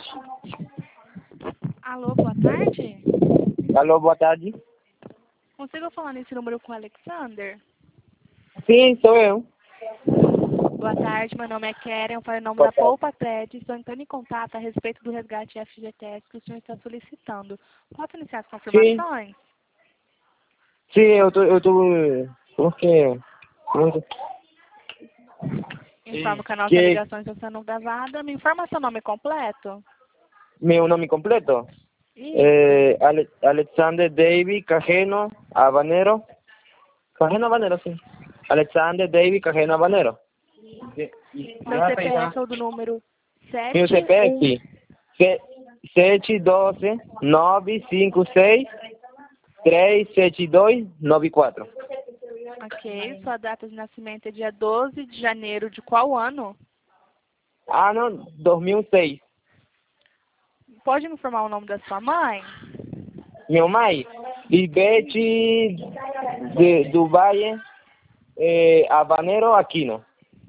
Alô, boa tarde. Alô, boa tarde. Consigo falar nesse número com o Alexander? Sim, sou eu. Boa tarde, meu nome é Keren, eu falo em nome da Poupa Cred. Estou entrando em contato a respeito do resgate FGTS que o senhor está solicitando. Posso iniciar as confirmações? Sim, eu tô... Porque... Informo que a nossa Que... ligação está sendo gravada. Me informa seu nome completo. Meu nome completo? Isso. Alexander David Cajeno Habanero. Cajeno Habanero, sim. Alexander David Cajeno Habanero. Seu CPF é o do número Meu 71. CPF 712-956-372-94. Ok. Sua data de nascimento é dia 12 de janeiro de qual ano? Ano 2006. Pode me informar o nome da sua mãe? Meu mãe, Libete do Valle Habanero Aquino.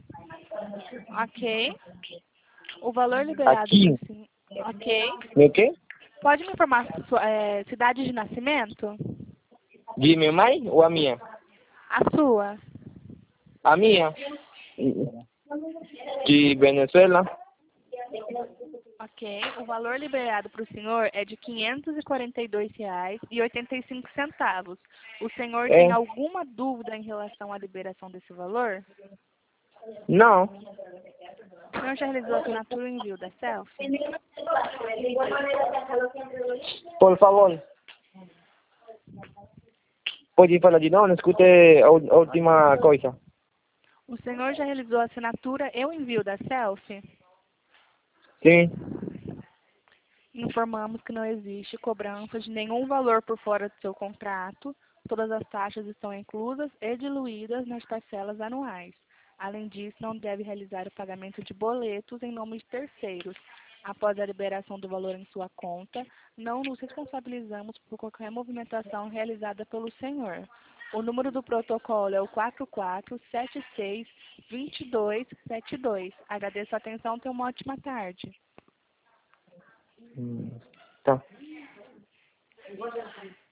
Ok. O valor liberado Aquino. por sim. Ok. Meu quê? Pode me informar sua cidade de nascimento? De minha mãe ou a minha? A sua. A minha? De Venezuela. Ok. O valor liberado para o senhor é de R$ 542,85. O senhor tem É. alguma dúvida em relação à liberação desse valor? Não. O senhor já realizou a assinatura e envio da selfie? Por favor. Pode falar de novo? Não escutei a última coisa. O senhor já realizou a assinatura e o envio da selfie? Sim. Informamos que não existe cobrança de nenhum valor por fora do seu contrato. Todas as taxas estão inclusas e diluídas nas parcelas anuais. Além disso, não deve realizar o pagamento de boletos em nome de terceiros. Após a liberação do valor em sua conta, não nos responsabilizamos por qualquer movimentação realizada pelo senhor. O número do protocolo é o 4476-2272. Agradeço a atenção, tenha uma ótima tarde. Tá.